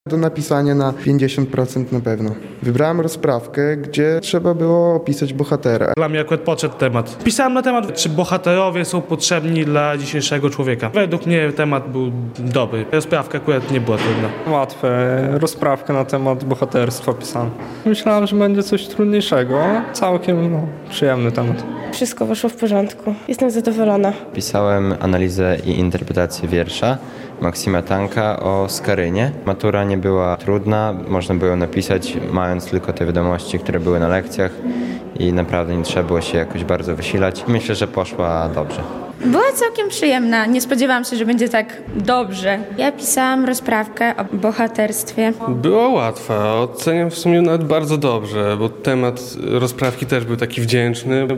Do napisania na 50% na pewno. Wybrałem rozprawkę, gdzie trzeba było opisać bohatera. Dla mnie akurat podszedł temat. Pisałem na temat, czy bohaterowie są potrzebni dla dzisiejszego człowieka. Według mnie temat był dobry. Rozprawka akurat nie była trudna. Łatwe. Rozprawkę na temat bohaterstwa pisałem. Myślałem, że będzie coś trudniejszego. Całkiem przyjemny temat. Wszystko wyszło w porządku. Jestem zadowolona. Pisałem analizę i interpretację wiersza Maksima Tanka o Skarynie. Matura nie była trudna, można było napisać mając tylko te wiadomości, które były na lekcjach i naprawdę nie trzeba było się jakoś bardzo wysilać. Myślę, że poszła dobrze. Była całkiem przyjemna. Nie spodziewałam się, że będzie tak dobrze. Ja pisałam rozprawkę o bohaterstwie. Była łatwa. Oceniam w sumie nawet bardzo dobrze, bo temat rozprawki też był taki wdzięczny.